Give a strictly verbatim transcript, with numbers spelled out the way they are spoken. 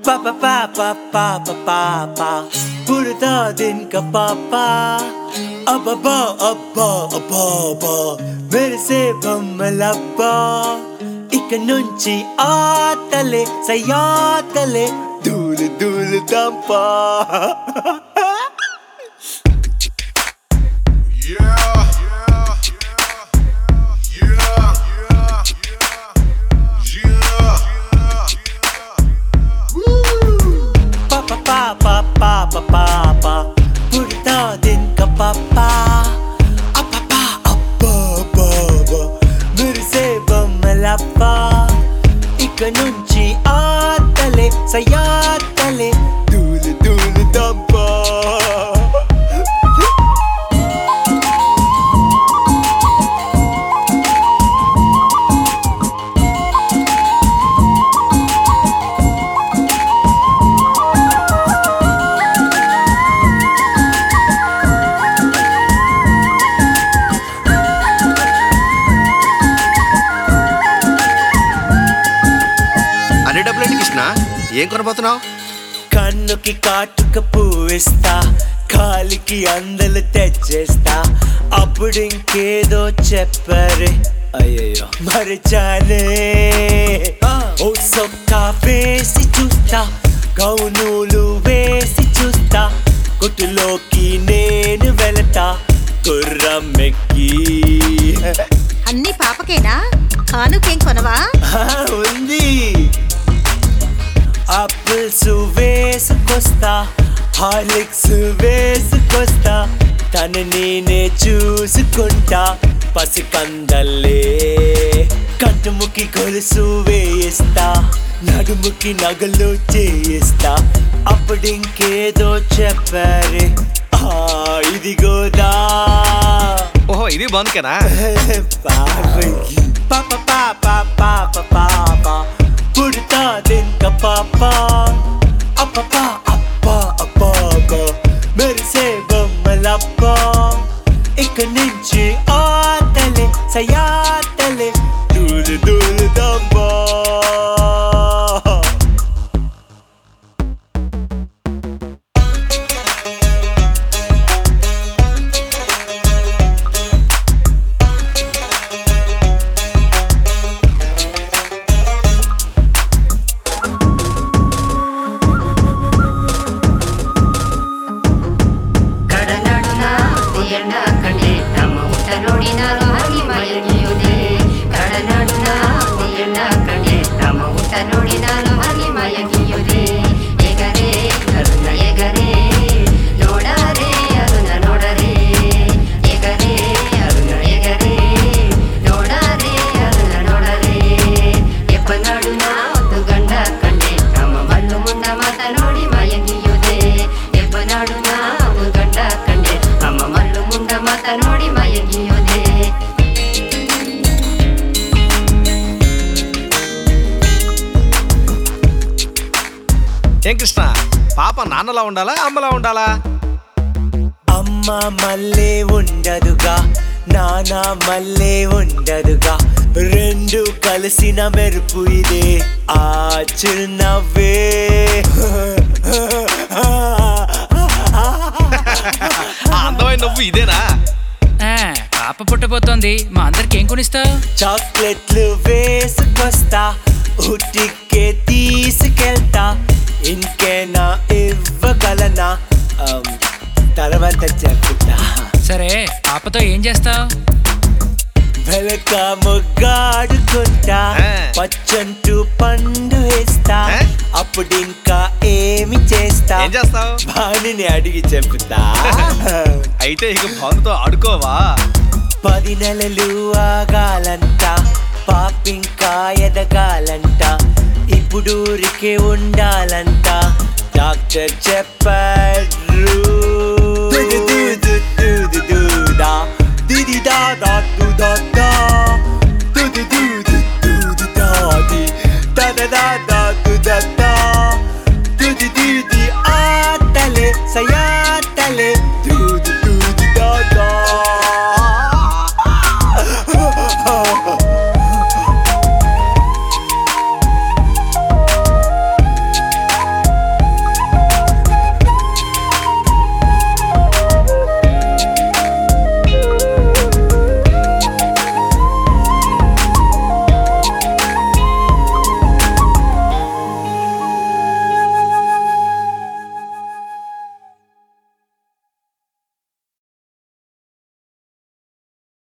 పాపా పాపా పాపా పాపా పుడతా దిన్క పాపా అబ్బా అబ్బా అబ్బా మెరిసే బొమ్మలబ్బా ఇక నుంచి ఆటలే సయాటలే దూలు దూలు దంపా Papa, papa, papa, puta din ka papa. Apapa, appa, baba, merse bammalappa. Ika nunchi aatale, sayatale, dulu dulu dampa. ఏం కొనబోతున్నావు? కన్నుకి కాటుక పువ్విస్తా, కాలికి అందలు తెచ్చేస్తా, అప్పుడు ఇంకేదో చెప్పరే అయ్యయ్యో మరిచానే. ఓ సొక్కా వేసి చూస్తా, గౌనులు వేసి చూస్తా, కొట్టులోకి నేను వెళతా గుర్రమెక్కి. అన్ని పాపకేనా? కానుకేం కొనవా? ఉంది. ఆపిల్స్ వేసుకొస్తా, హార్లిక్స్ వేసుకొస్తా, తను నేనే చూసుకుంటా పసికందల్లే. కంటుముకి గొలుసు వేయిస్తా, నడుముకి నగలు చేయిస్తా, అప్పుడు ఇంకేదో చెప్పారే ఇదిగోదా. ఓహో ఇది బాగుందికేనా? పాప పాప పాప పాప పుడతా దిన్క పాపా అప్పా అప్పా అప్పా మెరిసే బొమ్మలప్పా ఇక నుంచి ఆటలే సయాటలే దూలు దూలు దంబా. ఏం కృష్ణ, పాప నాన్నలా ఉండాలా అమ్మలా ఉండాలా? అమ్మ మళ్ళీ ఉండదుగా, నాన్న మళ్ళీ ఉండదుగా, రెండు కలిసిన మెరుపు ఇదే ఆ చిరునవ్వే. అందమైన నవ్వు ఇదేనా? పాప పుట్టబోతోంది, మా అందరికి ఏం కొనిస్తావు? చాక్లెట్లు వేసుకొస్తా, ఉట్టికే తీసుకెళ్తా, ఇంకేనా ఇవ్వగలనా తర్వాత చెప్తా. సరే పాపతో ఏం చేస్తావు? వెలక మొగ్గాడుకుంటా, పచ్చంటూ పండు వేస్తా, అప్పుడు ఇంకా ఏమి చేస్తా? ఏం చేస్తావు? భానుని అడిగి చెప్తా. అయితే ఇక భానుతో ఆడుకోవా? పది నెలలు ఆగాలంట, పాపింకా ఎదగాలంట, ఇప్పుడు ఊరికే ఉండాలంట, డాక్టర్ చెప్పారు. దా దిది దా దా దా దా